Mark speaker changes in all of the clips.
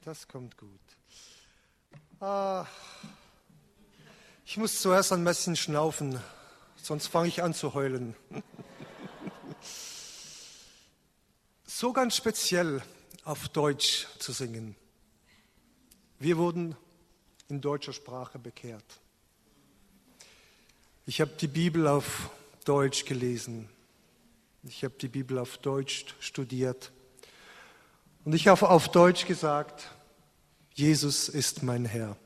Speaker 1: Das kommt gut. Ich muss zuerst ein bisschen schnaufen, sonst fange ich an zu heulen. So ganz speziell auf Deutsch zu singen. Wir wurden in deutscher Sprache bekehrt. Ich habe die Bibel auf Deutsch gelesen. Ich habe die Bibel auf Deutsch studiert. Und ich habe auf Deutsch gesagt, Jesus ist mein Herr.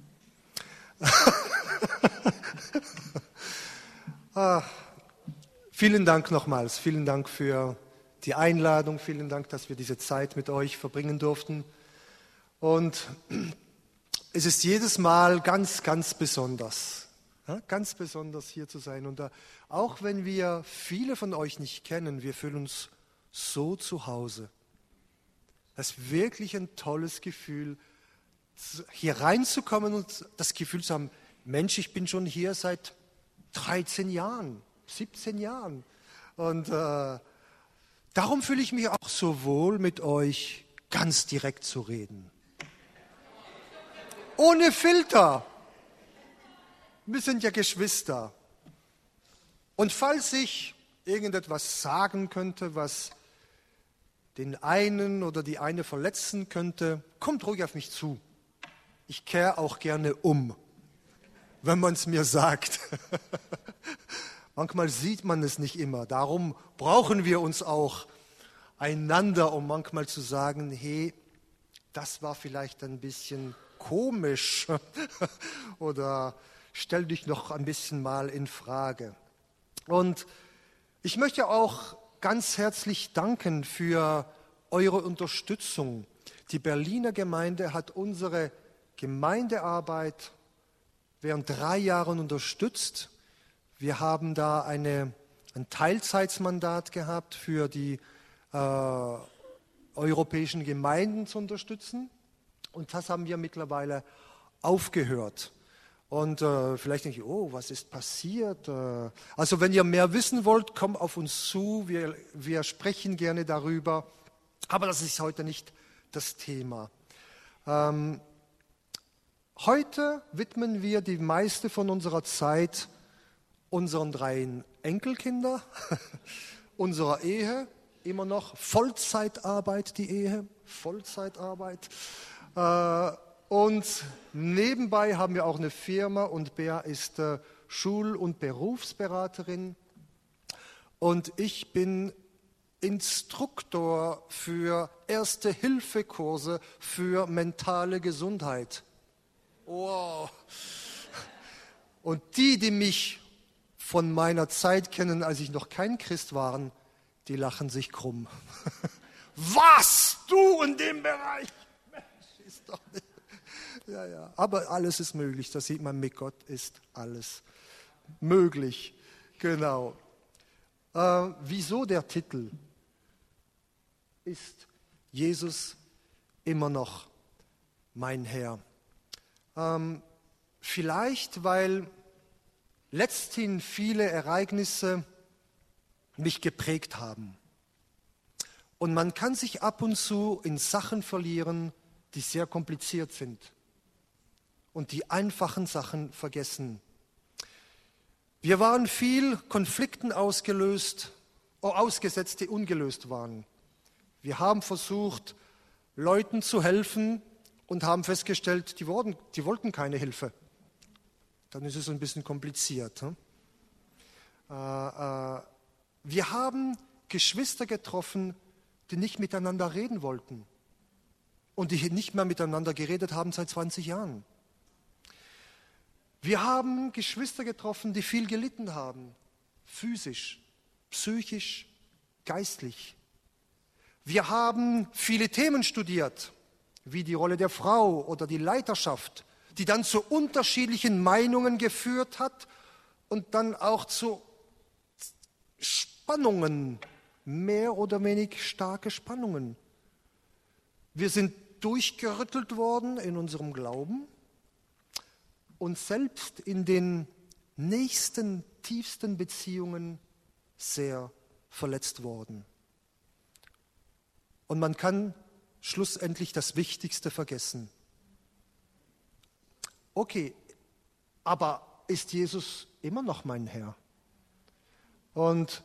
Speaker 1: Vielen Dank nochmals. Vielen Dank für die Einladung. Vielen Dank, dass wir diese Zeit mit euch verbringen durften. Und es ist jedes Mal ganz, ganz besonders. Ganz besonders hier zu sein. Und auch wenn wir viele von euch nicht kennen, wir fühlen uns so zu Hause. Das ist wirklich ein tolles Gefühl, hier reinzukommen und das Gefühl zu haben, Mensch, ich bin schon hier seit 13 Jahren, 17 Jahren. Und darum fühle ich mich auch so wohl, mit euch ganz direkt zu reden. Ohne Filter. Wir sind ja Geschwister. Und falls ich irgendetwas sagen könnte, was den einen oder die eine verletzen könnte, kommt ruhig auf mich zu. Ich kehre auch gerne um, wenn man es mir sagt. Manchmal sieht man es nicht immer. Darum brauchen wir uns auch einander, um manchmal zu sagen, hey, das war vielleicht ein bisschen komisch oder stell dich noch ein bisschen mal in Frage. Und ich möchte auch ganz herzlich danken für eure Unterstützung. Die Berliner Gemeinde hat unsere Gemeindearbeit während 3 Jahren unterstützt. Wir haben da ein Teilzeitmandat gehabt, für die europäischen Gemeinden zu unterstützen. Und das haben wir mittlerweile aufgehört. Und vielleicht denke ich, oh, was ist passiert? Also wenn ihr mehr wissen wollt, kommt auf uns zu. Wir sprechen gerne darüber. Aber das ist heute nicht das Thema. Heute widmen wir die meiste von unserer Zeit unseren 3 Enkelkindern, unserer Ehe, immer noch Vollzeitarbeit, die Ehe, Vollzeitarbeit. Und nebenbei haben wir auch eine Firma und Bea ist Schul- und Berufsberaterin. Und ich bin Instruktor für Erste-Hilfe-Kurse für mentale Gesundheit. Wow. Und die mich von meiner Zeit kennen, als ich noch kein Christ war, die lachen sich krumm. Was? Du in dem Bereich? Mensch, ist doch nicht. Ja. Aber alles ist möglich. Das sieht man, mit Gott ist alles möglich. Genau. Wieso der Titel? Ist Jesus immer noch mein Herr? Vielleicht, weil letzthin viele Ereignisse mich geprägt haben. Und man kann sich ab und zu in Sachen verlieren, die sehr kompliziert sind. Und die einfachen Sachen vergessen. Wir waren viel Konflikten ausgesetzt, die ungelöst waren. Wir haben versucht, Leuten zu helfen und haben festgestellt, die wollten keine Hilfe. Dann ist es ein bisschen kompliziert. Wir haben Geschwister getroffen, die nicht miteinander reden wollten und die nicht mehr miteinander geredet haben seit 20 Jahren. Wir haben Geschwister getroffen, die viel gelitten haben, physisch, psychisch, geistlich. Wir haben viele Themen studiert, wie die Rolle der Frau oder die Leiterschaft, die dann zu unterschiedlichen Meinungen geführt hat und dann auch zu Spannungen, mehr oder weniger starke Spannungen. Wir sind durchgerüttelt worden in unserem Glauben und selbst in den nächsten, tiefsten Beziehungen sehr verletzt worden. Und man kann schlussendlich das Wichtigste vergessen. Okay, aber ist Jesus immer noch mein Herr? Und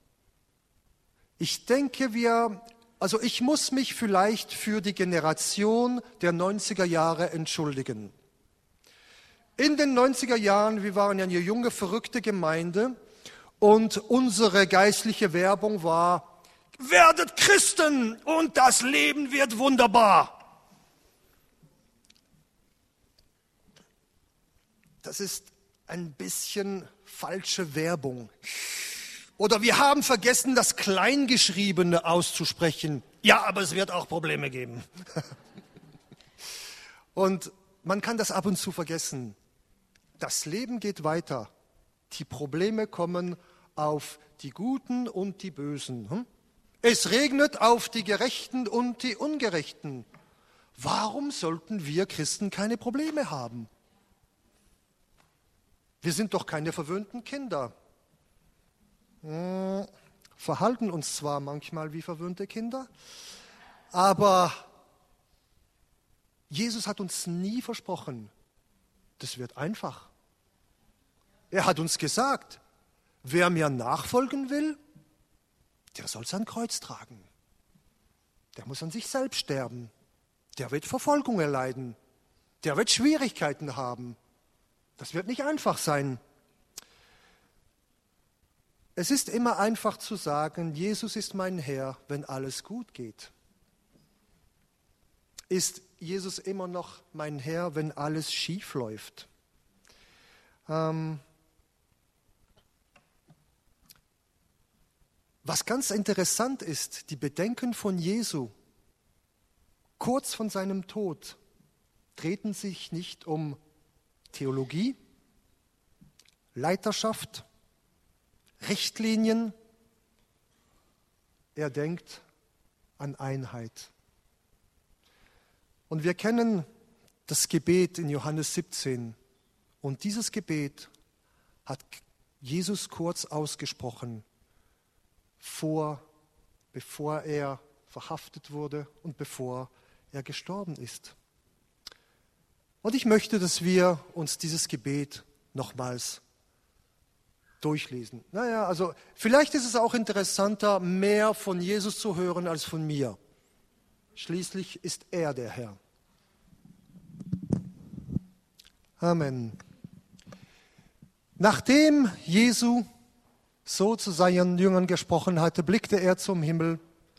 Speaker 1: ich denke, ich muss mich vielleicht für die Generation der 90er Jahre entschuldigen. In den 90er Jahren, wir waren ja eine junge, verrückte Gemeinde und unsere geistliche Werbung war: Werdet Christen und das Leben wird wunderbar. Das ist ein bisschen falsche Werbung. Oder wir haben vergessen, das Kleingeschriebene auszusprechen. Ja, aber es wird auch Probleme geben. Und man kann das ab und zu vergessen. Das Leben geht weiter. Die Probleme kommen auf die Guten und die Bösen. Es regnet auf die Gerechten und die Ungerechten. Warum sollten wir Christen keine Probleme haben? Wir sind doch keine verwöhnten Kinder. Verhalten uns zwar manchmal wie verwöhnte Kinder, aber Jesus hat uns nie versprochen, das wird einfach. Er hat uns gesagt, wer mir nachfolgen will, der soll sein Kreuz tragen. Der muss an sich selbst sterben. Der wird Verfolgung erleiden. Der wird Schwierigkeiten haben. Das wird nicht einfach sein. Es ist immer einfach zu sagen, Jesus ist mein Herr, wenn alles gut geht. Ist Jesus immer noch mein Herr, wenn alles schief läuft? Was ganz interessant ist, die Bedenken von Jesu kurz von seinem Tod drehten sich nicht um Theologie, Leiterschaft, Richtlinien. Er denkt an Einheit. Und wir kennen das Gebet in Johannes 17. Und dieses Gebet hat Jesus kurz ausgesprochen, bevor er verhaftet wurde und bevor er gestorben ist. Und ich möchte, dass wir uns dieses Gebet nochmals durchlesen. Vielleicht ist es auch interessanter, mehr von Jesus zu hören als von mir. Schließlich ist er der Herr. Amen. Nachdem Jesus so zu seinen Jüngern gesprochen hatte, blickte er zum Himmel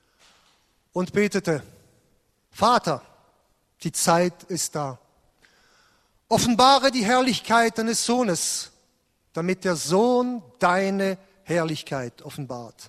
Speaker 1: und betete: Vater, die Zeit ist da. Offenbare die Herrlichkeit deines Sohnes, damit der Sohn deine Herrlichkeit offenbart.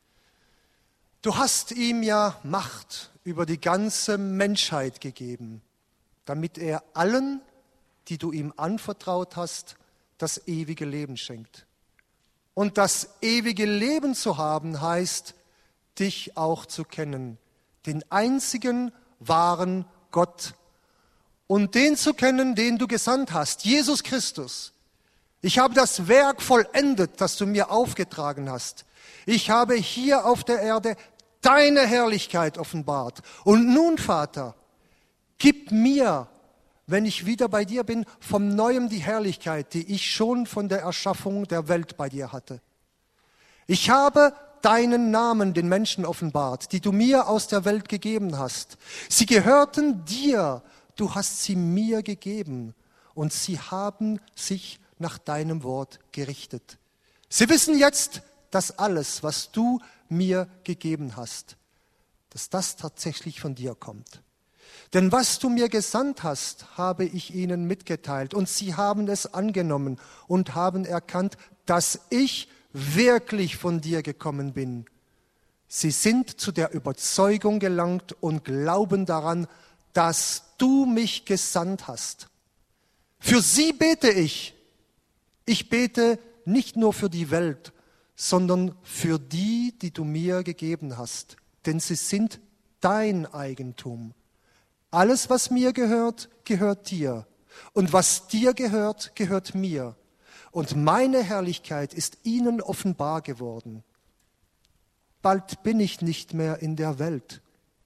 Speaker 1: Du hast ihm ja Macht über die ganze Menschheit gegeben, damit er allen, die du ihm anvertraut hast, das ewige Leben schenkt. Und das ewige Leben zu haben, heißt, dich auch zu kennen, den einzigen wahren Gott, und den zu kennen, den du gesandt hast, Jesus Christus. Ich habe das Werk vollendet, das du mir aufgetragen hast. Ich habe hier auf der Erde deine Herrlichkeit offenbart. Und nun, Vater, gib mir, wenn ich wieder bei dir bin, vom Neuem die Herrlichkeit, die ich schon von der Erschaffung der Welt bei dir hatte. Ich habe deinen Namen den Menschen offenbart, die du mir aus der Welt gegeben hast. Sie gehörten dir, du hast sie mir gegeben, und sie haben sich nach deinem Wort gerichtet. Sie wissen jetzt, dass alles, was du mir gegeben hast, dass das tatsächlich von dir kommt. Denn was du mir gesandt hast, habe ich ihnen mitgeteilt, und sie haben es angenommen und haben erkannt, dass ich wirklich von dir gekommen bin. Sie sind zu der Überzeugung gelangt und glauben daran, dass du mich gesandt hast. Für sie bete ich. Ich bete nicht nur für die Welt, sondern für die, die du mir gegeben hast, denn sie sind dein Eigentum. Alles, was mir gehört, gehört dir. Und was dir gehört, gehört mir. Und meine Herrlichkeit ist ihnen offenbar geworden. Bald bin ich nicht mehr in der Welt.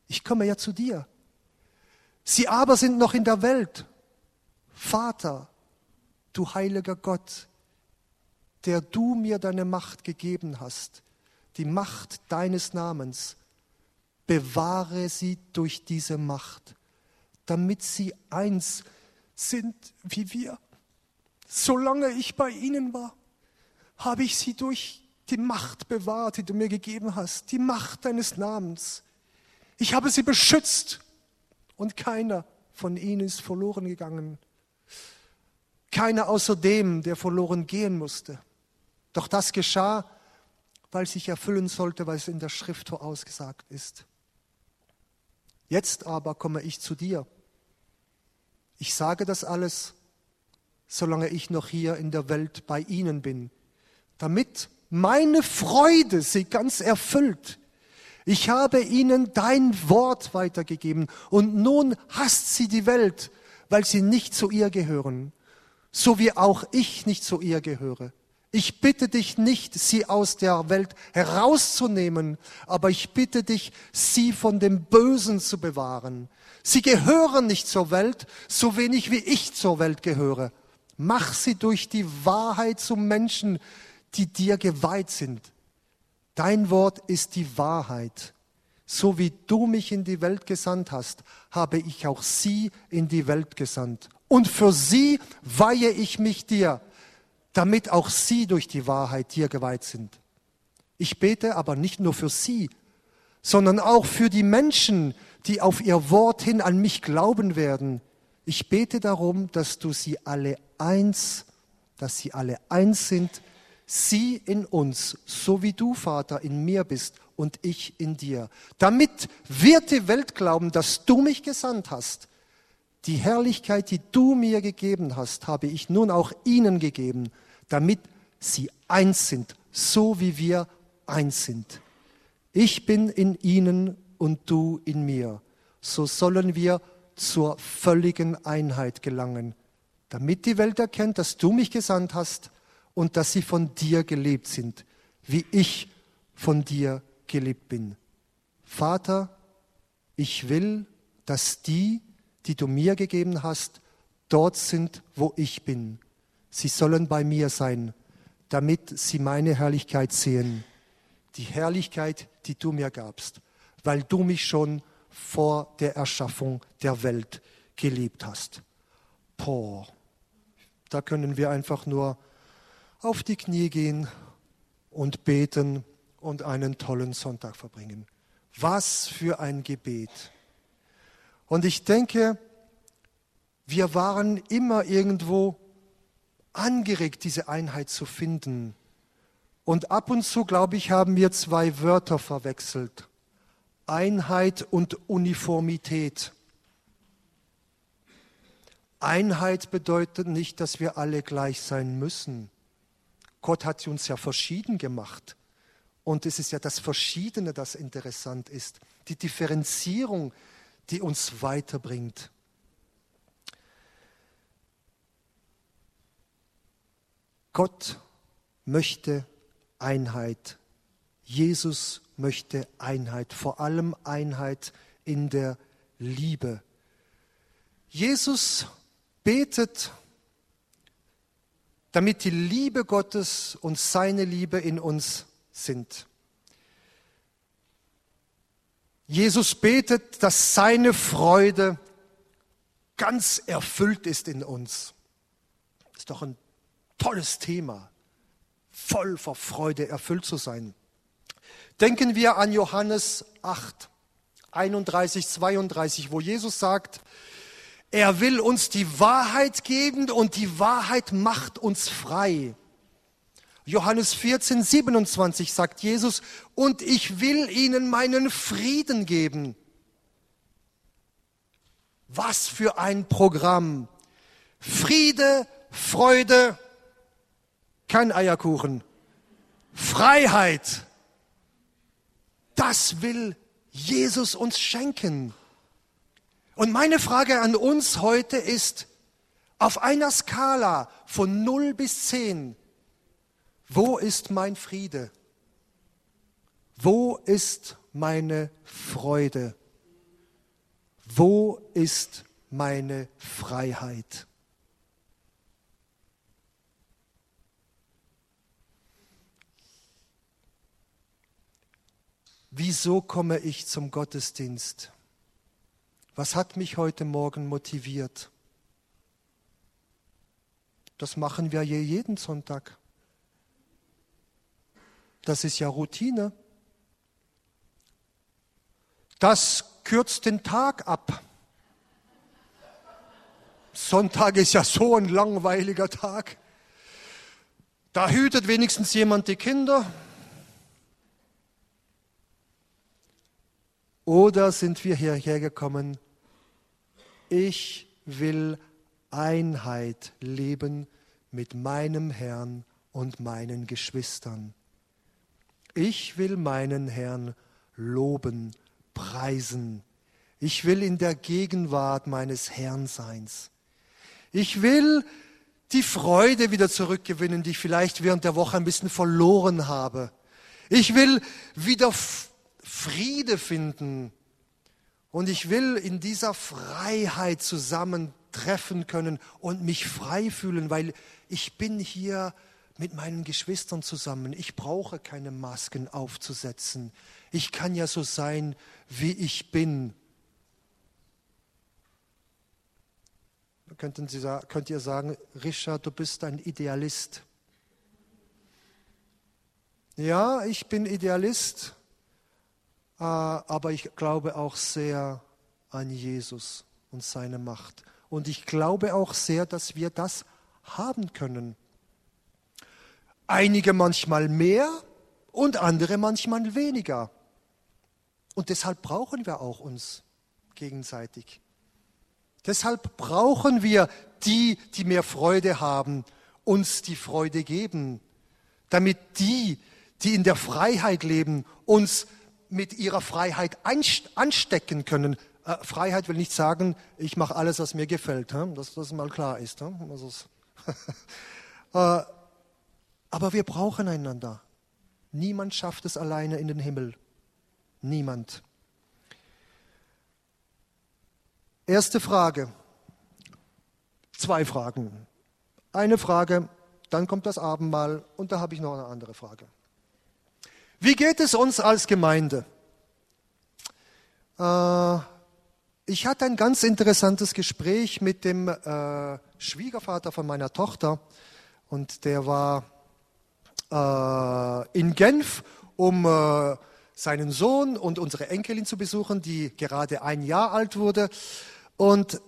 Speaker 1: Ich komme ja zu dir. Sie aber sind noch in der Welt. Vater, du heiliger Gott, der du mir deine Macht gegeben hast, die Macht deines Namens, bewahre sie durch diese Macht, damit sie eins sind wie wir. Solange ich bei ihnen war, habe ich sie durch die Macht bewahrt, die du mir gegeben hast, die Macht deines Namens. Ich habe sie beschützt und keiner von ihnen ist verloren gegangen. Keiner außer dem, der verloren gehen musste. Doch das geschah, weil sich erfüllen sollte, was in der Schrift vorausgesagt ist. Jetzt aber komme ich zu dir. Ich sage das alles, solange ich noch hier in der Welt bei ihnen bin, damit meine Freude sie ganz erfüllt. Ich habe ihnen dein Wort weitergegeben und nun hasst sie die Welt, weil sie nicht zu ihr gehören, so wie auch ich nicht zu ihr gehöre. Ich bitte dich nicht, sie aus der Welt herauszunehmen, aber ich bitte dich, sie von dem Bösen zu bewahren. Sie gehören nicht zur Welt, so wenig wie ich zur Welt gehöre. Mach sie durch die Wahrheit zu Menschen, die dir geweiht sind. Dein Wort ist die Wahrheit. So wie du mich in die Welt gesandt hast, habe ich auch sie in die Welt gesandt. Und für sie weihe ich mich dir, damit auch sie durch die Wahrheit dir geweiht sind. Ich bete aber nicht nur für sie, sondern auch für die Menschen, die auf ihr Wort hin an mich glauben werden. Ich bete darum, dass sie alle eins sind, sie in uns, so wie du, Vater, in mir bist und ich in dir. Damit wird die Welt glauben, dass du mich gesandt hast. Die Herrlichkeit, die du mir gegeben hast, habe ich nun auch ihnen gegeben, damit sie eins sind, so wie wir eins sind. Ich bin in ihnen und du in mir. So sollen wir zur völligen Einheit gelangen, damit die Welt erkennt, dass du mich gesandt hast und dass sie von dir geliebt sind, wie ich von dir geliebt bin. Vater, ich will, dass die du mir gegeben hast, dort sind, wo ich bin. Sie sollen bei mir sein, damit sie meine Herrlichkeit sehen. Die Herrlichkeit, die du mir gabst, weil du mich schon vor der Erschaffung der Welt geliebt hast. Boah, da können wir einfach nur auf die Knie gehen und beten und einen tollen Sonntag verbringen. Was für ein Gebet. Und ich denke, wir waren immer irgendwo angeregt, diese Einheit zu finden. Und ab und zu, glaube ich, haben wir zwei Wörter verwechselt. Einheit und Uniformität. Einheit bedeutet nicht, dass wir alle gleich sein müssen. Gott hat uns ja verschieden gemacht. Und es ist ja das Verschiedene, das interessant ist. Die Differenzierung, die uns weiterbringt. Gott möchte Einheit. Jesus möchte Einheit, vor allem Einheit in der Liebe. Jesus betet, damit die Liebe Gottes und seine Liebe in uns sind. Jesus betet, dass seine Freude ganz erfüllt ist in uns. Das ist doch ein tolles Thema, voll vor Freude erfüllt zu sein. Denken wir an Johannes 8, 31, 32, wo Jesus sagt, er will uns die Wahrheit geben und die Wahrheit macht uns frei. Johannes 14, 27 sagt Jesus, und ich will ihnen meinen Frieden geben. Was für ein Programm. Friede, Freude, kein Eierkuchen. Freiheit. Das will Jesus uns schenken. Und meine Frage an uns heute ist, auf einer Skala von 0 bis 10, wo ist mein Friede? Wo ist meine Freude? Wo ist meine Freiheit? Wieso komme ich zum Gottesdienst? Was hat mich heute Morgen motiviert? Das machen wir hier jeden Sonntag. Das ist ja Routine. Das kürzt den Tag ab. Sonntag ist ja so ein langweiliger Tag. Da hütet wenigstens jemand die Kinder. Oder sind wir hierher gekommen? Ich will Einheit leben mit meinem Herrn und meinen Geschwistern. Ich will meinen Herrn loben, preisen. Ich will in der Gegenwart meines Herrnseins. Ich will die Freude wieder zurückgewinnen, die ich vielleicht während der Woche ein bisschen verloren habe. Ich will wieder Friede finden. Und ich will in dieser Freiheit zusammentreffen können und mich frei fühlen, weil ich bin hier mit meinen Geschwistern zusammen. Ich brauche keine Masken aufzusetzen. Ich kann ja so sein, wie ich bin. Könnt ihr sagen, Richard, du bist ein Idealist. Ja, ich bin Idealist. Aber ich glaube auch sehr an Jesus und seine Macht. Und ich glaube auch sehr, dass wir das haben können. Einige manchmal mehr und andere manchmal weniger. Und deshalb brauchen wir auch uns gegenseitig. Deshalb brauchen wir die, die mehr Freude haben, uns die Freude geben, damit die, die in der Freiheit leben, uns mit ihrer Freiheit anstecken können. Freiheit will nicht sagen, ich mache alles, was mir gefällt, dass das mal klar ist. Aber wir brauchen einander. Niemand schafft es alleine in den Himmel. Niemand. Erste Frage. 2 Fragen. Eine Frage, dann kommt das Abendmahl und da habe ich noch eine andere Frage. Wie geht es uns als Gemeinde? Ich hatte ein ganz interessantes Gespräch mit dem Schwiegervater von meiner Tochter und der war in Genf, um seinen Sohn und unsere Enkelin zu besuchen, die gerade 1 Jahr alt wurde. Und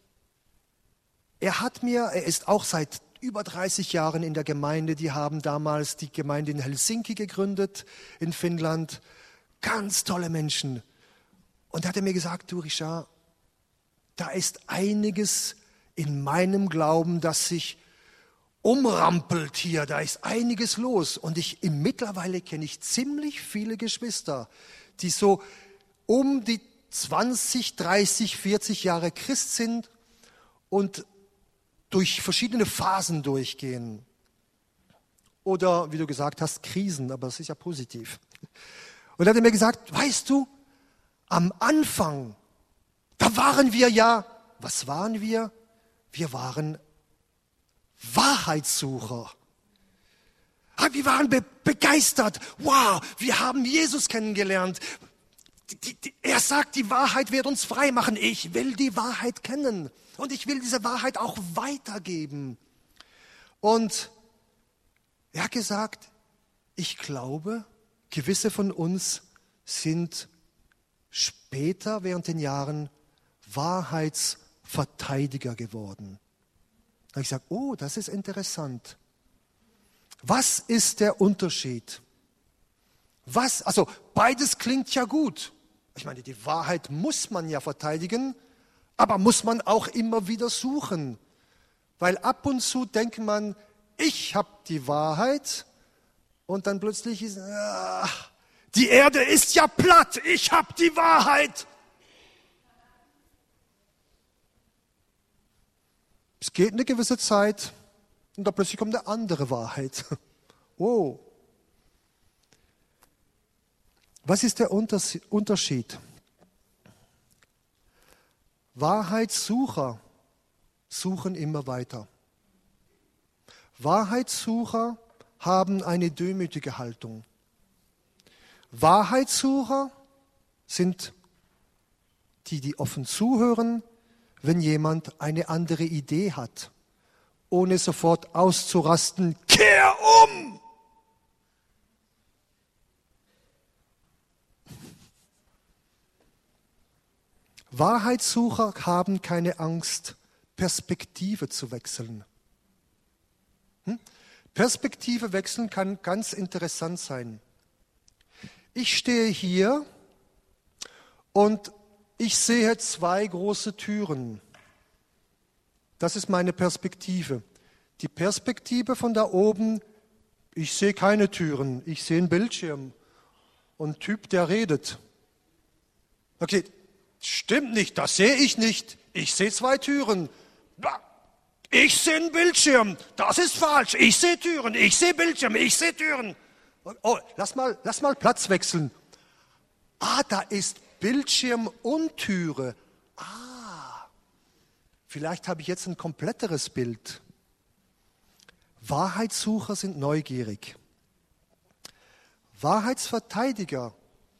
Speaker 1: er ist auch seit über 30 Jahren in der Gemeinde. Die haben damals die Gemeinde in Helsinki gegründet, in Finnland. Ganz tolle Menschen. Und da hat er mir gesagt, du Richard, da ist einiges in meinem Glauben, das sich umrampelt hier. Da ist einiges los. Und mittlerweile kenne ich ziemlich viele Geschwister, die so um die 20, 30, 40 Jahre Christ sind und durch verschiedene Phasen durchgehen. Oder, wie du gesagt hast, Krisen, aber das ist ja positiv. Und er hat mir gesagt, weißt du, am Anfang, da waren wir ja, was waren wir? Wir waren Wahrheitssucher. Wir waren begeistert. Wow, wir haben Jesus kennengelernt. Er sagt, die Wahrheit wird uns frei machen. Ich will die Wahrheit kennen. Und ich will diese Wahrheit auch weitergeben. Und er hat gesagt, ich glaube, gewisse von uns sind später während den Jahren Wahrheitsverteidiger geworden. Da habe ich gesagt, oh, das ist interessant. Was ist der Unterschied? Also beides klingt ja gut. Ich meine, die Wahrheit muss man ja verteidigen, aber muss man auch immer wieder suchen. Weil ab und zu denkt man, ich habe die Wahrheit und dann plötzlich ist, die Erde ist ja platt, ich habe die Wahrheit. Es geht eine gewisse Zeit und dann plötzlich kommt eine andere Wahrheit. Oh. Was ist der Unterschied? Wahrheitssucher suchen immer weiter. Wahrheitssucher haben eine demütige Haltung. Wahrheitssucher sind die, die offen zuhören, wenn jemand eine andere Idee hat, ohne sofort auszurasten, kehr um! Wahrheitssucher haben keine Angst, Perspektive zu wechseln. Perspektive wechseln kann ganz interessant sein. Ich stehe hier und ich sehe zwei große Türen. Das ist meine Perspektive. Die Perspektive von da oben, ich sehe keine Türen, ich sehe einen Bildschirm und einen Typ, der redet. Okay, stimmt nicht, das sehe ich nicht. Ich sehe zwei Türen. Ich sehe einen Bildschirm, das ist falsch. Ich sehe Türen, ich sehe Bildschirm, ich sehe Türen. Oh, lass mal Platz wechseln. Da ist Bildschirm und Türe. Vielleicht habe ich jetzt ein kompletteres Bild. Wahrheitssucher sind neugierig. Wahrheitsverteidiger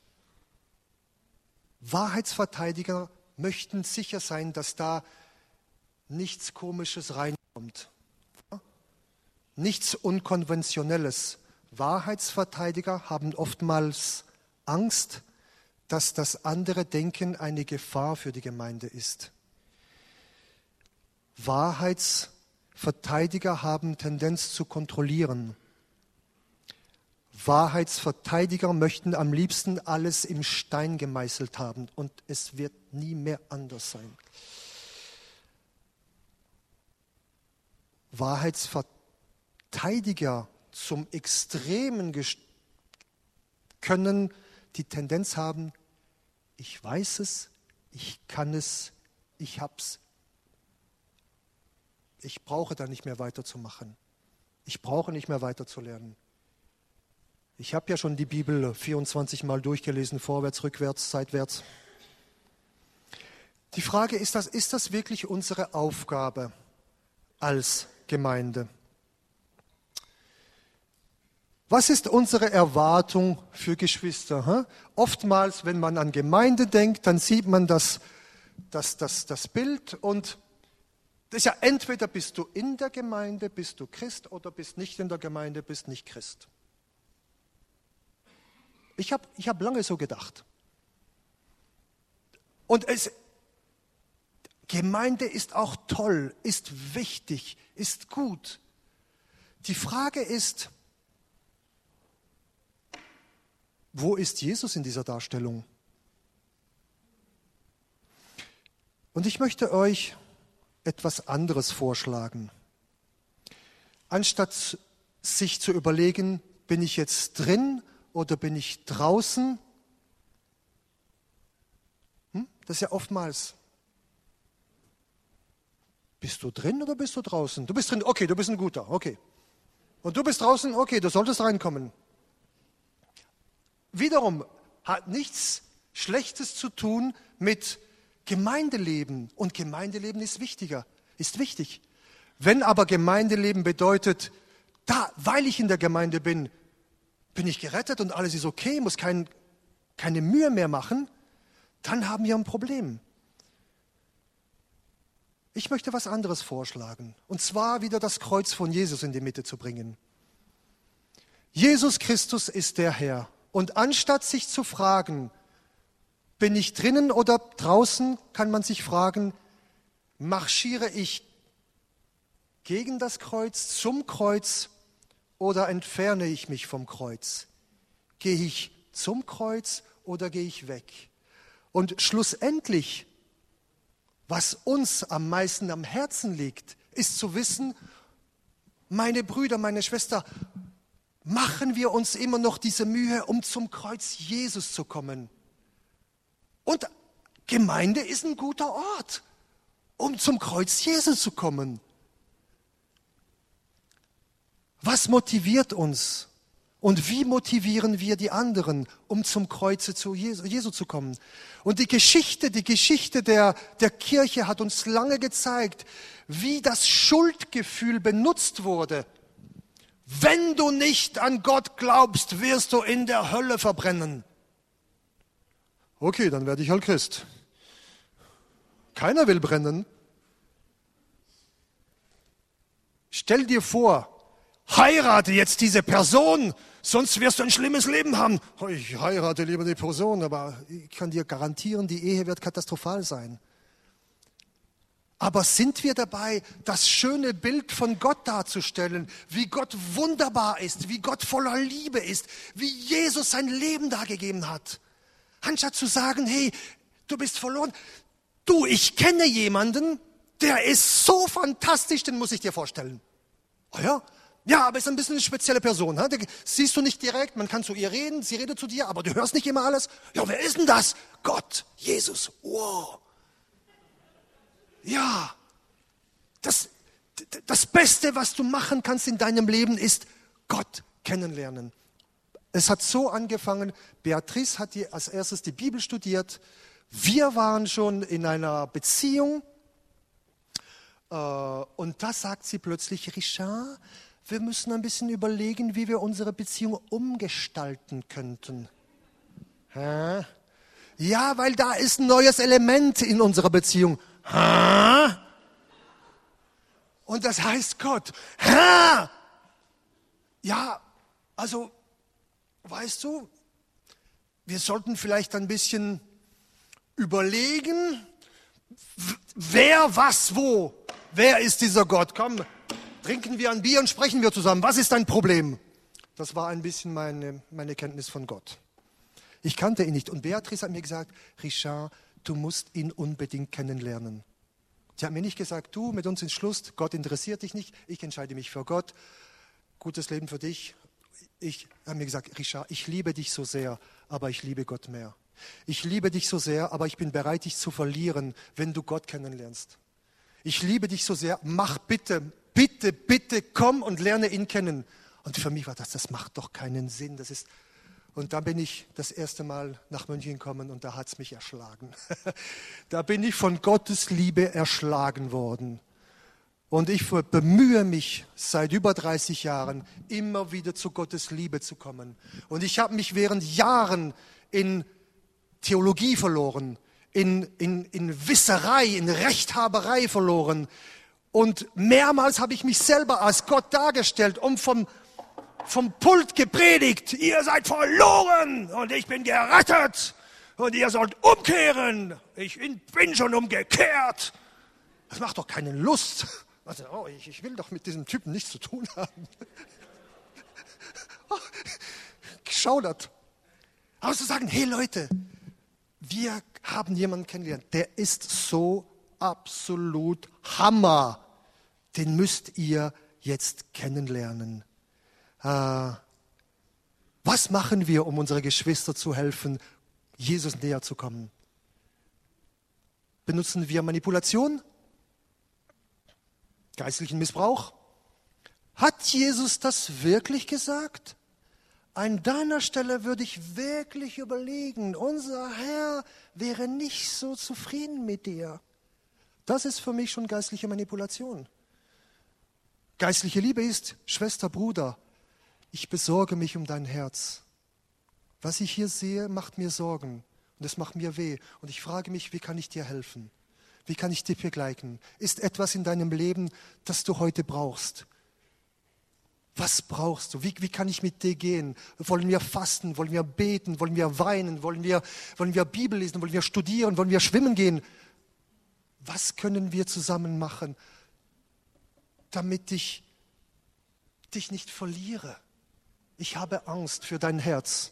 Speaker 1: möchten sicher sein, dass da nichts Komisches reinkommt. Nichts Unkonventionelles. Wahrheitsverteidiger haben oftmals Angst, dass das andere Denken eine Gefahr für die Gemeinde ist. Wahrheitsverteidiger haben Tendenz zu kontrollieren. Wahrheitsverteidiger möchten am liebsten alles im Stein gemeißelt haben und es wird nie mehr anders sein. Wahrheitsverteidiger zum Extremen können die Tendenz haben, ich weiß es, ich kann es, ich hab's. Ich brauche da nicht mehr weiterzumachen. Ich brauche nicht mehr weiterzulernen. Ich habe ja schon die Bibel 24 Mal durchgelesen, vorwärts, rückwärts, seitwärts. Die Frage ist das wirklich unsere Aufgabe als Gemeinde? Was ist unsere Erwartung für Geschwister? Oftmals, wenn man an Gemeinde denkt, dann sieht man das Bild und das ist ja entweder bist du in der Gemeinde, bist du Christ oder bist nicht in der Gemeinde, bist nicht Christ. Ich hab lange so gedacht. Und Gemeinde ist auch toll, ist wichtig, ist gut. Die Frage ist, wo ist Jesus in dieser Darstellung? Und ich möchte euch etwas anderes vorschlagen. Anstatt sich zu überlegen, bin ich jetzt drin oder bin ich draußen? Das ist ja oftmals. Bist du drin oder bist du draußen? Du bist drin, okay, du bist ein Guter, okay. Und du bist draußen, okay, du solltest reinkommen. Wiederum hat nichts Schlechtes zu tun mit Gemeindeleben. Und Gemeindeleben ist wichtig. Wenn aber Gemeindeleben bedeutet, weil ich in der Gemeinde bin, bin ich gerettet und alles ist okay, muss keine Mühe mehr machen, dann haben wir ein Problem. Ich möchte was anderes vorschlagen. Und zwar wieder das Kreuz von Jesus in die Mitte zu bringen. Jesus Christus ist der Herr. Und anstatt sich zu fragen, bin ich drinnen oder draußen, kann man sich fragen, marschiere ich gegen das Kreuz, zum Kreuz oder entferne ich mich vom Kreuz? Gehe ich zum Kreuz oder gehe ich weg? Und schlussendlich, was uns am meisten am Herzen liegt, ist zu wissen, meine Brüder, meine Schwester, machen wir uns immer noch diese Mühe, um zum Kreuz Jesus zu kommen. Und Gemeinde ist ein guter Ort, um zum Kreuz Jesus zu kommen. Was motiviert uns? Und wie motivieren wir die anderen, um zum Kreuze zu Jesu zu kommen? Und die Geschichte der Kirche hat uns lange gezeigt, wie das Schuldgefühl benutzt wurde. Wenn du nicht an Gott glaubst, wirst du in der Hölle verbrennen. Okay, dann werde ich halt Christ. Keiner will brennen. Stell dir vor, heirate jetzt diese Person, sonst wirst du ein schlimmes Leben haben. Ich heirate lieber die Person, aber ich kann dir garantieren, die Ehe wird katastrophal sein. Aber sind wir dabei, das schöne Bild von Gott darzustellen, wie Gott wunderbar ist, wie Gott voller Liebe ist, wie Jesus sein Leben dargegeben hat? Anstatt zu sagen, hey, du bist verloren. Du, ich kenne jemanden, der ist so fantastisch, den muss ich dir vorstellen. Oh ja? Ja, aber ist ein bisschen eine spezielle Person. Den siehst du nicht direkt, man kann zu ihr reden, sie redet zu dir, aber du hörst nicht immer alles. Ja, wer ist denn das? Gott, Jesus, wow. Ja, das Beste, was du machen kannst in deinem Leben, ist Gott kennenlernen. Es hat so angefangen, Beatrice hat als erstes die Bibel studiert. Wir waren schon in einer Beziehung und da sagt sie plötzlich, Richard, wir müssen ein bisschen überlegen, wie wir unsere Beziehung umgestalten könnten. Hä? Ja, weil da ist ein neues Element in unserer Beziehung. Hä? Und das heißt Gott. Hä? Ja, also, weißt du, wir sollten vielleicht ein bisschen überlegen, wer, was, wo. Wer ist dieser Gott? Komm, trinken wir ein Bier und sprechen wir zusammen. Was ist dein Problem? Das war ein bisschen meine Kenntnis von Gott. Ich kannte ihn nicht. Und Beatrice hat mir gesagt, Richard, du musst ihn unbedingt kennenlernen. Sie hat mir nicht gesagt, du, mit uns ist Schluss, Gott interessiert dich nicht, ich entscheide mich für Gott, gutes Leben für dich. Ich habe mir gesagt, Richard, ich liebe dich so sehr, aber ich liebe Gott mehr. Ich liebe dich so sehr, aber ich bin bereit, dich zu verlieren, wenn du Gott kennenlernst. Ich liebe dich so sehr, mach bitte, bitte, bitte, komm und lerne ihn kennen. Und für mich war das macht doch keinen Sinn. Und da bin ich das erste Mal nach München gekommen und da hat es mich erschlagen. Da bin ich von Gottes Liebe erschlagen worden. Und ich bemühe mich seit über 30 Jahren, immer wieder zu Gottes Liebe zu kommen. Und ich habe mich während Jahren in Theologie verloren, in Wisserei, in Rechthaberei verloren. Und mehrmals habe ich mich selber als Gott dargestellt, um vom Pult gepredigt, ihr seid verloren und ich bin gerettet und ihr sollt umkehren. Ich bin schon umgekehrt. Das macht doch keine Lust. Also, ich will doch mit diesem Typen nichts zu tun haben. Geschaudert. Aber zu sagen, hey Leute, wir haben jemanden kennengelernt, der ist so absolut Hammer. Den müsst ihr jetzt kennenlernen. Was machen wir, um unsere Geschwister zu helfen, Jesus näher zu kommen? Benutzen wir Manipulation? Geistlichen Missbrauch? Hat Jesus das wirklich gesagt? An deiner Stelle würde ich wirklich überlegen, unser Herr wäre nicht so zufrieden mit dir. Das ist für mich schon geistliche Manipulation. Geistliche Liebe ist, Schwester, Bruder, ich besorge mich um dein Herz. Was ich hier sehe, macht mir Sorgen und es macht mir weh. Und ich frage mich, wie kann ich dir helfen? Wie kann ich dich begleiten? Ist etwas in deinem Leben, das du heute brauchst? Was brauchst du? Wie kann ich mit dir gehen? Wollen wir fasten? Wollen wir beten? Wollen wir weinen? Wollen wir Bibel lesen? Wollen wir studieren? Wollen wir schwimmen gehen? Was können wir zusammen machen, damit ich dich nicht verliere? Ich habe Angst für dein Herz.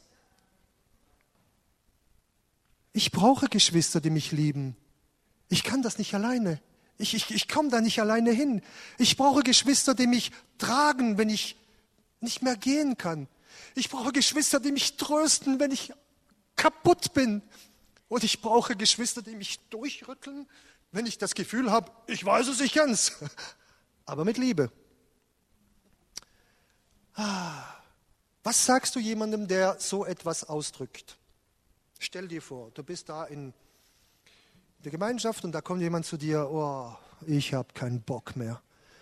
Speaker 1: Ich brauche Geschwister, die mich lieben. Ich kann das nicht alleine. Ich komme da nicht alleine hin. Ich brauche Geschwister, die mich tragen, wenn ich nicht mehr gehen kann. Ich brauche Geschwister, die mich trösten, wenn ich kaputt bin. Und ich brauche Geschwister, die mich durchrütteln, wenn ich das Gefühl habe, ich weiß es nicht ganz. Aber mit Liebe. Was sagst du jemandem, der so etwas ausdrückt? Stell dir vor, du bist da in der Gemeinschaft und da kommt jemand zu dir, oh, ich habe keinen Bock mehr.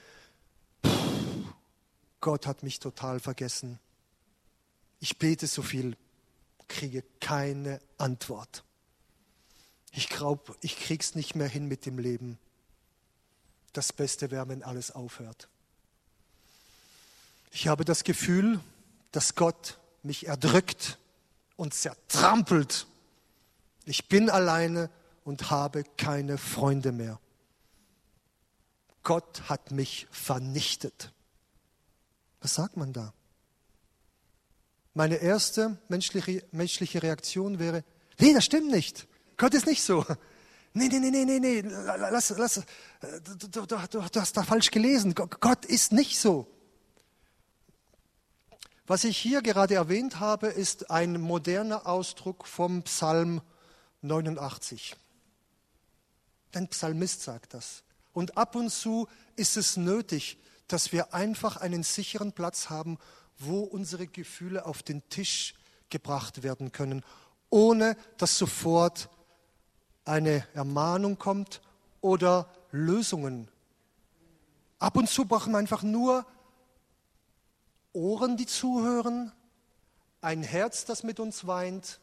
Speaker 1: Gott hat mich total vergessen. Ich bete so viel, kriege keine Antwort. Ich glaube, ich krieg's nicht mehr hin mit dem Leben. Das Beste wäre, wenn alles aufhört. Ich habe das Gefühl, dass Gott mich erdrückt und zertrampelt. Ich bin alleine und habe keine Freunde mehr. Gott hat mich vernichtet. Was sagt man da? Meine erste menschliche Reaktion wäre, nee, das stimmt nicht. Gott ist nicht so. Nee, lass, du hast da falsch gelesen. Gott ist nicht so. Was ich hier gerade erwähnt habe, ist ein moderner Ausdruck vom Psalm 89. Ein Psalmist sagt das. Und ab und zu ist es nötig, dass wir einfach einen sicheren Platz haben, wo unsere Gefühle auf den Tisch gebracht werden können, ohne dass sofort eine Ermahnung kommt oder Lösungen. Ab und zu brauchen wir einfach nur Ohren, die zuhören, ein Herz, das mit uns weint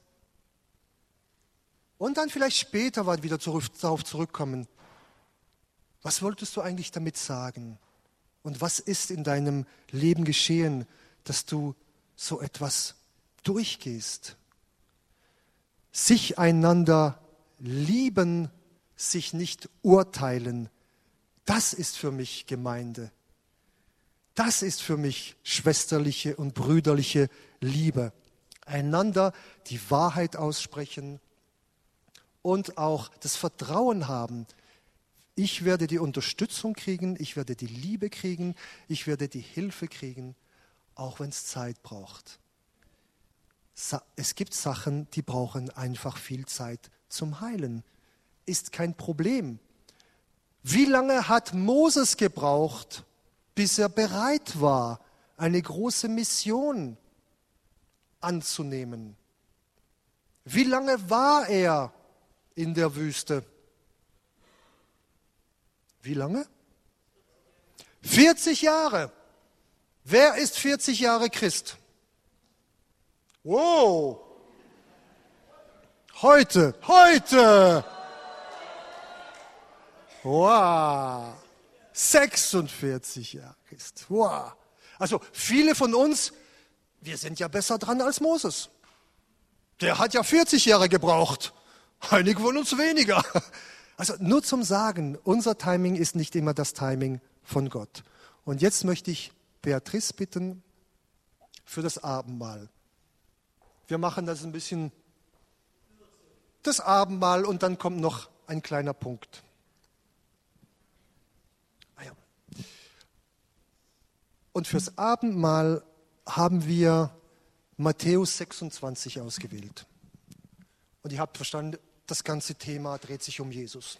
Speaker 1: und dann vielleicht später wieder darauf zurückkommen. Was wolltest du eigentlich damit sagen? Und was ist in deinem Leben geschehen, dass du so etwas durchgehst? Sich einander lieben, sich nicht urteilen, das ist für mich Gemeinde. Das ist für mich schwesterliche und brüderliche Liebe. Einander die Wahrheit aussprechen und auch das Vertrauen haben. Ich werde die Unterstützung kriegen, ich werde die Liebe kriegen, ich werde die Hilfe kriegen, auch wenn es Zeit braucht. Es gibt Sachen, die brauchen einfach viel Zeit zum Heilen. Ist kein Problem. Wie lange hat Moses gebraucht, bis er bereit war, eine große Mission anzunehmen? Wie lange war er in der Wüste? Wie lange? 40 Jahre. Wer ist 40 Jahre Christ? Wow. Heute. Wow. 46 Jahre Christ. Wow. Also viele von uns, wir sind ja besser dran als Moses. Der hat ja 40 Jahre gebraucht. Einige von uns weniger. Also nur zum Sagen, unser Timing ist nicht immer das Timing von Gott. Und jetzt möchte ich Beatrice bitten für das Abendmahl. Wir machen das ein bisschen, das Abendmahl, und dann kommt noch ein kleiner Punkt. Und fürs Abendmahl haben wir Matthäus 26 ausgewählt. Und ihr habt verstanden, das ganze Thema dreht sich um Jesus.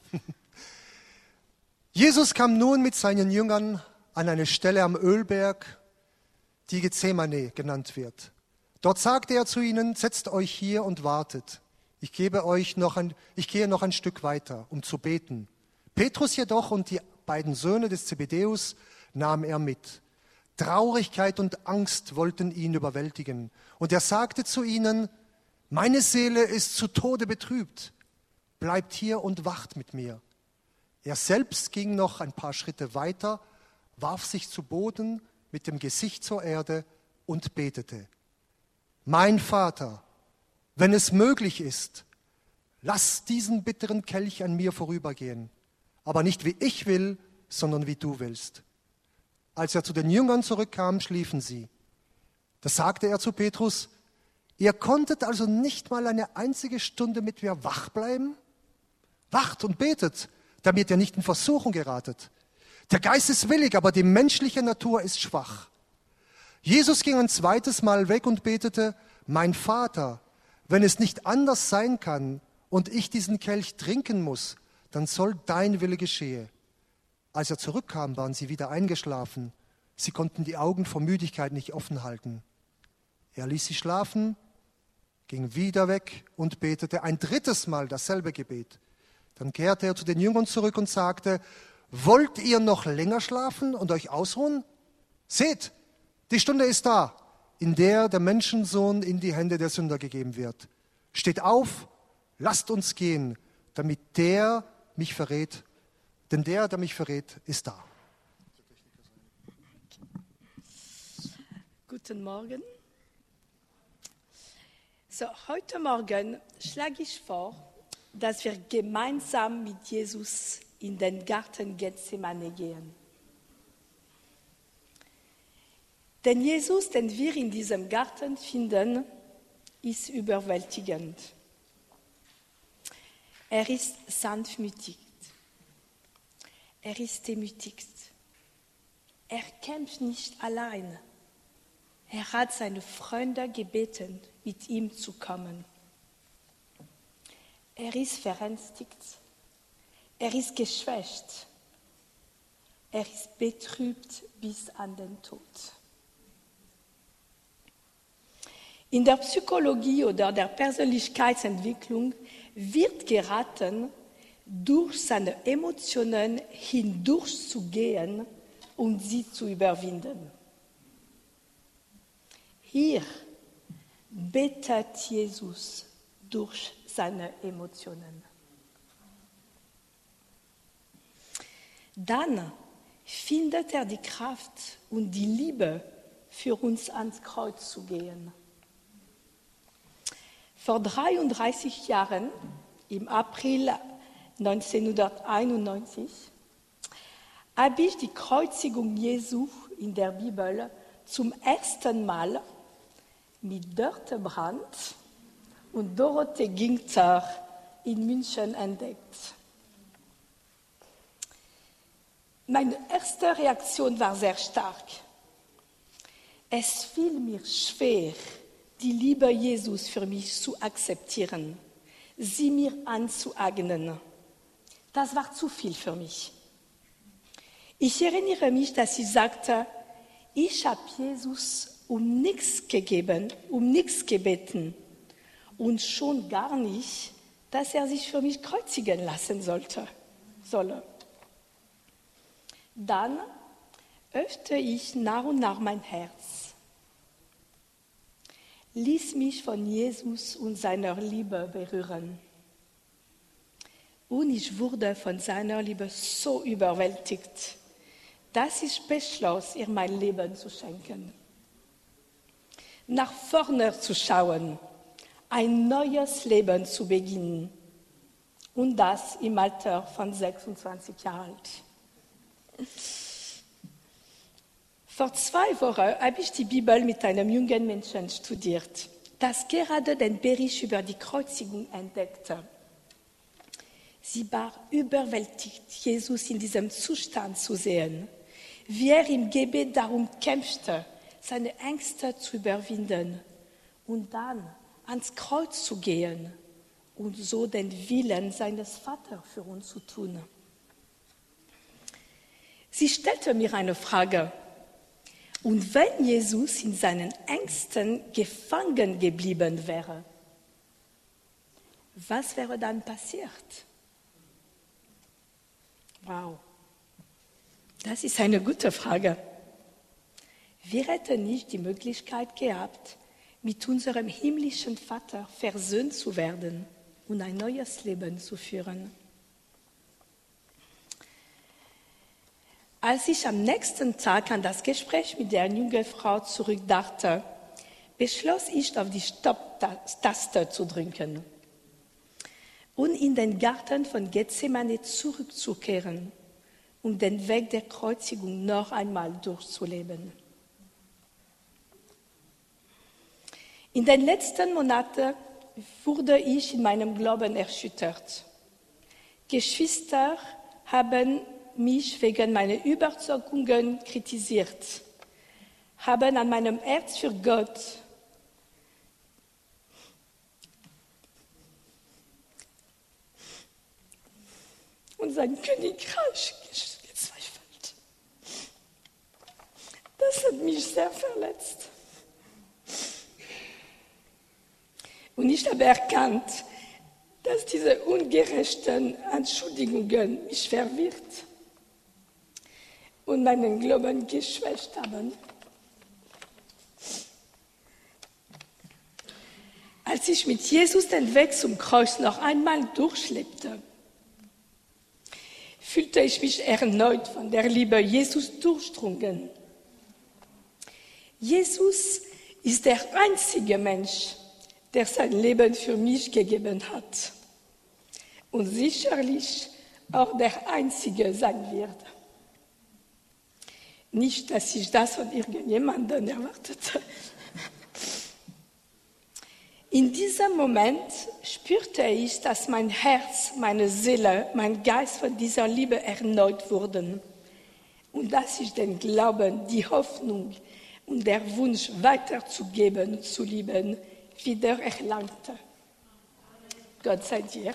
Speaker 1: Jesus kam nun mit seinen Jüngern an eine Stelle am Ölberg, die Gethsemane genannt wird. Dort sagte er zu ihnen, setzt euch hier und wartet. Ich gehe noch ein Stück weiter, um zu beten. Petrus jedoch und die beiden Söhne des Zebedäus nahm er mit. Traurigkeit und Angst wollten ihn überwältigen. Und er sagte zu ihnen, meine Seele ist zu Tode betrübt. Bleibt hier und wacht mit mir. Er selbst ging noch ein paar Schritte weiter, warf sich zu Boden mit dem Gesicht zur Erde und betete. Mein Vater, wenn es möglich ist, lass diesen bitteren Kelch an mir vorübergehen, aber nicht wie ich will, sondern wie du willst. Als er zu den Jüngern zurückkam, schliefen sie. Da sagte er zu Petrus, ihr konntet also nicht mal eine einzige Stunde mit mir wach bleiben? Wacht und betet, damit ihr nicht in Versuchung geratet. Der Geist ist willig, aber die menschliche Natur ist schwach. Jesus ging ein zweites Mal weg und betete, mein Vater, wenn es nicht anders sein kann und ich diesen Kelch trinken muss, dann soll dein Wille geschehe. Als er zurückkam, waren sie wieder eingeschlafen. Sie konnten die Augen vor Müdigkeit nicht offen halten. Er ließ sie schlafen, ging wieder weg und betete ein drittes Mal dasselbe Gebet. Dann kehrte er zu den Jüngern zurück und sagte, wollt ihr noch länger schlafen und euch ausruhen? Seht, die Stunde ist da, in der der Menschensohn in die Hände der Sünder gegeben wird. Steht auf, lasst uns gehen, damit der mich verrät, denn der mich verrät, ist da.
Speaker 2: Guten Morgen. So, heute Morgen schlage ich vor, dass wir gemeinsam mit Jesus in den Garten Gethsemane gehen. Denn Jesus, den wir in diesem Garten finden, ist überwältigend. Er ist sanftmütig. Er ist demütig. Er kämpft nicht allein. Er hat seine Freunde gebeten, mit ihm zu kommen. Er ist verängstigt. Er ist geschwächt. Er ist betrübt bis an den Tod. In der Psychologie oder der Persönlichkeitsentwicklung wird geraten, durch seine Emotionen hindurchzugehen und sie zu überwinden. Hier betet Jesus durch seine Emotionen. Dann findet er die Kraft und die Liebe, für uns ans Kreuz zu gehen. Vor 33 Jahren, im April 1991, habe ich die Kreuzigung Jesu in der Bibel zum ersten Mal mit Dörte Brandt und Dorothee Ginkter in München entdeckt. Meine erste Reaktion war sehr stark. Es fiel mir schwer, die Liebe Jesus für mich zu akzeptieren, sie mir anzueignen. Das war zu viel für mich. Ich erinnere mich, dass ich sagte, ich habe Jesus um nichts gegeben, um nichts gebeten und schon gar nicht, dass er sich für mich kreuzigen lassen solle. Dann öffnete ich nach und nach mein Herz, ließ mich von Jesus und seiner Liebe berühren. Und ich wurde von seiner Liebe so überwältigt, dass ich beschloss, ihr mein Leben zu schenken. Nach vorne zu schauen, ein neues Leben zu beginnen. Und das im Alter von 26 Jahren alt. Vor 2 Wochen habe ich die Bibel mit einem jungen Menschen studiert, das gerade den Bericht über die Kreuzigung entdeckte. Sie war überwältigt, Jesus in diesem Zustand zu sehen, wie er im Gebet darum kämpfte, seine Ängste zu überwinden und dann ans Kreuz zu gehen und so den Willen seines Vaters für uns zu tun. Sie stellte mir eine Frage. Und wenn Jesus in seinen Ängsten gefangen geblieben wäre, was wäre dann passiert? Wow, das ist eine gute Frage. Wir hätten nicht die Möglichkeit gehabt, mit unserem himmlischen Vater versöhnt zu werden und ein neues Leben zu führen. Als ich am nächsten Tag an das Gespräch mit der jungen Frau zurückdachte, beschloss ich, auf die Stopp-Taste zu drücken und in den Garten von Gethsemane zurückzukehren, um den Weg der Kreuzigung noch einmal durchzuleben. In den letzten Monaten wurde ich in meinem Glauben erschüttert. Geschwister haben mich wegen meiner Überzeugungen kritisiert, haben an meinem Herz für Gott und sein Königreich gezweifelt. Das hat mich sehr verletzt. Und ich habe erkannt, dass diese ungerechten Entschuldigungen mich verwirrt und meinen Glauben geschwächt haben. Als ich mit Jesus den Weg zum Kreuz noch einmal durchlebte, fühlte ich mich erneut von der Liebe Jesus durchdrungen. Jesus ist der einzige Mensch, der sein Leben für mich gegeben hat und sicherlich auch der einzige sein wird. Nicht, dass ich das von irgendjemandem erwartete. In diesem Moment spürte ich, dass mein Herz, meine Seele, mein Geist von dieser Liebe erneut wurden und dass ich den Glauben, die Hoffnung und der Wunsch weiterzugeben, zu lieben, wieder erlangte. Gott sei dir.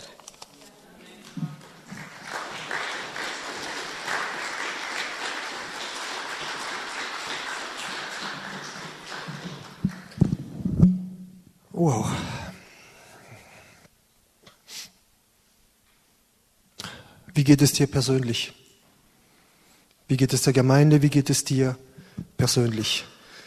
Speaker 1: Wow. Wie geht es dir persönlich? Wie geht es der Gemeinde? Wie geht es dir persönlich?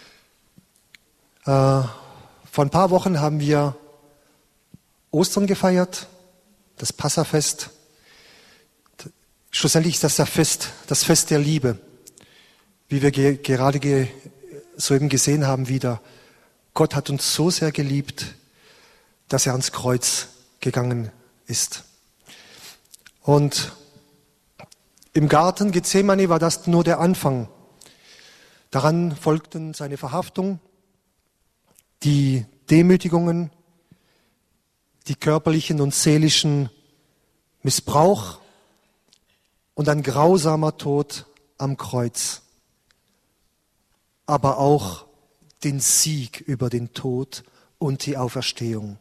Speaker 1: Vor ein paar Wochen haben wir Ostern gefeiert, das Passafest. Schlussendlich ist das das Fest der Liebe. Wie wir gerade soeben gesehen haben wieder. Gott hat uns so sehr geliebt, dass er ans Kreuz gegangen ist. Und im Garten Gethsemane war das nur der Anfang. Daran folgten seine Verhaftung, die Demütigungen, die körperlichen und seelischen Missbrauch und ein grausamer Tod am Kreuz. Aber auch den Sieg über den Tod und die Auferstehung.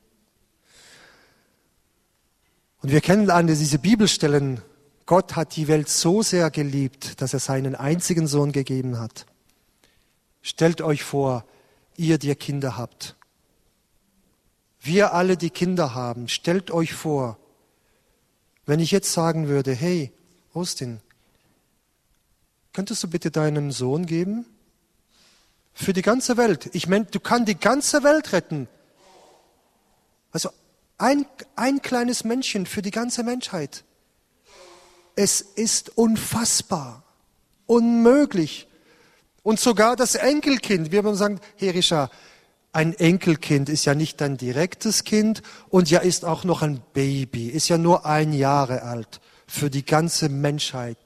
Speaker 1: Und wir kennen alle diese Bibelstellen. Gott hat die Welt so sehr geliebt, dass er seinen einzigen Sohn gegeben hat. Stellt euch vor, ihr, die Kinder habt. Wir alle, die Kinder haben, stellt euch vor, wenn ich jetzt sagen würde, hey, Austin, könntest du bitte deinen Sohn geben? Für die ganze Welt. Ich meine, du kannst die ganze Welt retten. Also ein kleines Männchen für die ganze Menschheit. Es ist unfassbar, unmöglich. Und sogar das Enkelkind, wir würden sagen, Herr Rischer, ein Enkelkind ist ja nicht dein direktes Kind und ja ist auch noch ein Baby, ist ja nur 1 Jahr alt. Für die ganze Menschheit.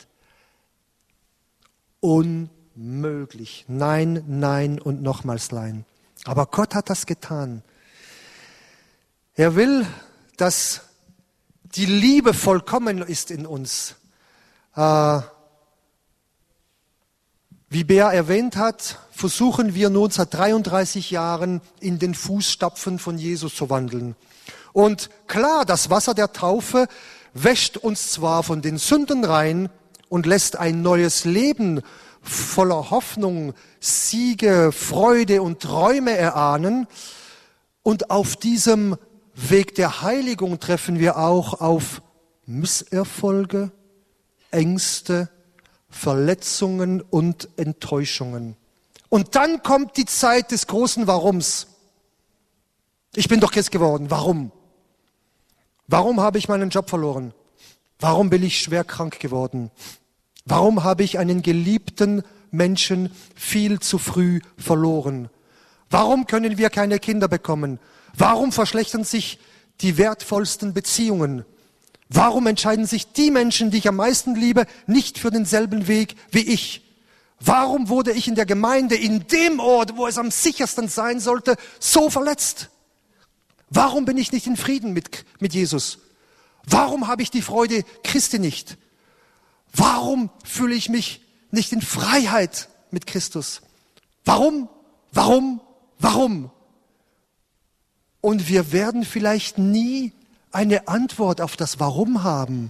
Speaker 1: Unmöglich. Nein, nein und nochmals nein. Aber Gott hat das getan. Er will, dass die Liebe vollkommen ist in uns. Wie Bea erwähnt hat, versuchen wir nun seit 33 Jahren in den Fußstapfen von Jesus zu wandeln. Und klar, das Wasser der Taufe wäscht uns zwar von den Sünden rein und lässt ein neues Leben voller Hoffnung, Siege, Freude und Träume erahnen. Und auf diesem Weg der Heiligung treffen wir auch auf Misserfolge, Ängste, Verletzungen und Enttäuschungen. Und dann kommt die Zeit des großen Warums. Ich bin doch Christ geworden. Warum? Warum habe ich meinen Job verloren? Warum bin ich schwer krank geworden? Warum habe ich einen geliebten Menschen viel zu früh verloren? Warum können wir keine Kinder bekommen? Warum verschlechtern sich die wertvollsten Beziehungen? Warum entscheiden sich die Menschen, die ich am meisten liebe, nicht für denselben Weg wie ich? Warum wurde ich in der Gemeinde, in dem Ort, wo es am sichersten sein sollte, so verletzt? Warum bin ich nicht in Frieden mit Jesus? Warum habe ich die Freude Christi nicht? Warum fühle ich mich nicht in Freiheit mit Christus? Warum? Und wir werden vielleicht nie eine Antwort auf das Warum haben.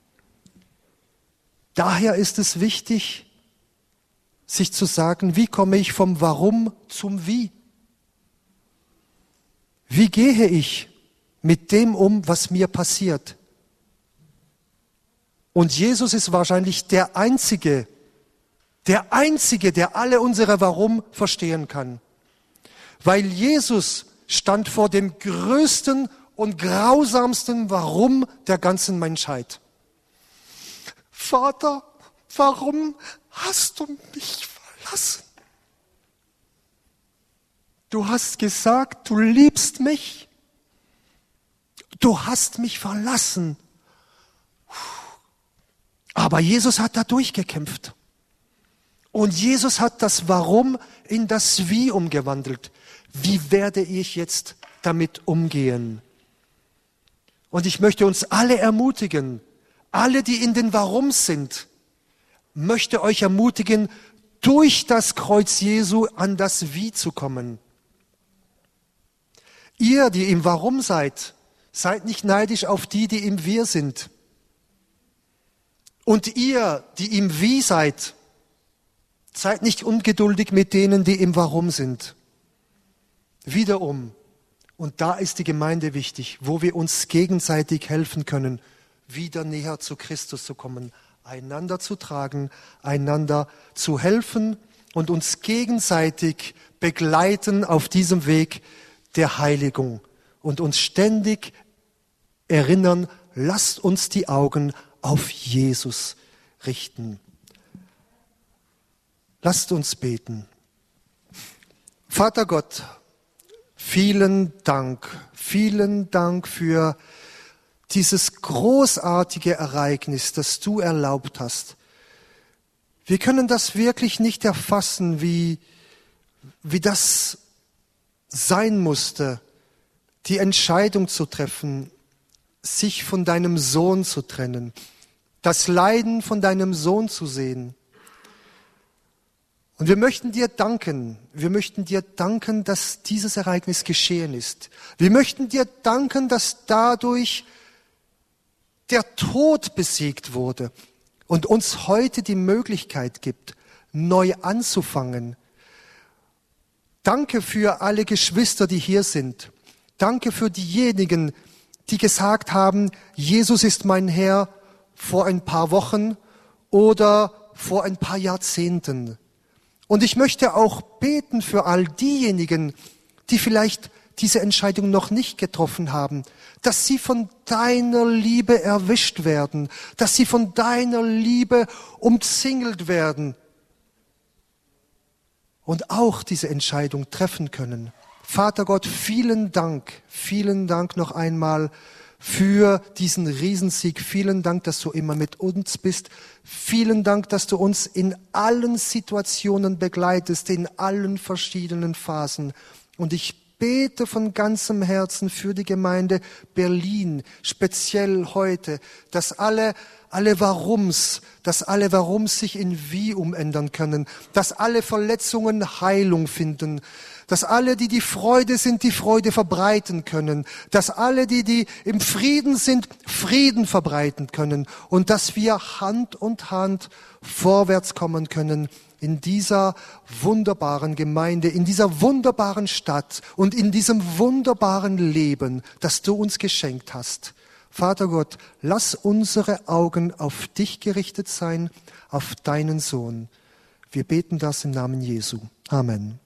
Speaker 1: Daher ist es wichtig, sich zu sagen, wie komme ich vom Warum zum Wie? Wie gehe ich mit dem um, was mir passiert? Und Jesus ist wahrscheinlich der Einzige, der alle unsere Warum verstehen kann. Weil Jesus stand vor dem größten und grausamsten Warum der ganzen Menschheit. Vater, warum hast du mich verlassen? Du hast gesagt, du liebst mich. Du hast mich verlassen. Aber Jesus hat da durchgekämpft. Und Jesus hat das Warum in das Wie umgewandelt. Wie werde ich jetzt damit umgehen? Und ich möchte uns alle ermutigen, alle, die in den Warums sind, möchte euch ermutigen, durch das Kreuz Jesu an das Wie zu kommen. Ihr, die im Warum seid nicht neidisch auf die, die im Wir sind. Und ihr, die im Wie seid nicht ungeduldig mit denen, die im Warum sind. Wiederum, und da ist die Gemeinde wichtig, wo wir uns gegenseitig helfen können, wieder näher zu Christus zu kommen, einander zu tragen, einander zu helfen und uns gegenseitig begleiten auf diesem Weg der Heiligung und uns ständig erinnern, lasst uns die Augen auf Jesus richten. Lasst uns beten. Vater Gott, vielen Dank für dieses großartige Ereignis, das du erlaubt hast. Wir können das wirklich nicht erfassen, wie das sein musste, die Entscheidung zu treffen, sich von deinem Sohn zu trennen, das Leiden von deinem Sohn zu sehen. Und wir möchten dir danken, dass dieses Ereignis geschehen ist. Wir möchten dir danken, dass dadurch der Tod besiegt wurde und uns heute die Möglichkeit gibt, neu anzufangen. Danke für alle Geschwister, die hier sind. Danke für diejenigen, die gesagt haben, Jesus ist mein Herr vor ein paar Wochen oder vor ein paar Jahrzehnten. Und ich möchte auch beten für all diejenigen, die vielleicht diese Entscheidung noch nicht getroffen haben, dass sie von deiner Liebe erwischt werden, dass sie von deiner Liebe umzingelt werden und auch diese Entscheidung treffen können. Vater Gott, vielen Dank noch einmal für diesen Riesensieg. Vielen Dank, dass du immer mit uns bist. Vielen Dank, dass du uns in allen Situationen begleitest, in allen verschiedenen Phasen. Und ich bete von ganzem Herzen für die Gemeinde Berlin, speziell heute, dass alle Warums sich in Wie umändern können, dass alle Verletzungen Heilung finden, dass alle, die Freude sind, die Freude verbreiten können, dass alle, die im Frieden sind, Frieden verbreiten können und dass wir Hand in Hand vorwärts kommen können in dieser wunderbaren Gemeinde, in dieser wunderbaren Stadt und in diesem wunderbaren Leben, das du uns geschenkt hast. Vater Gott, lass unsere Augen auf dich gerichtet sein, auf deinen Sohn. Wir beten das im Namen Jesu. Amen.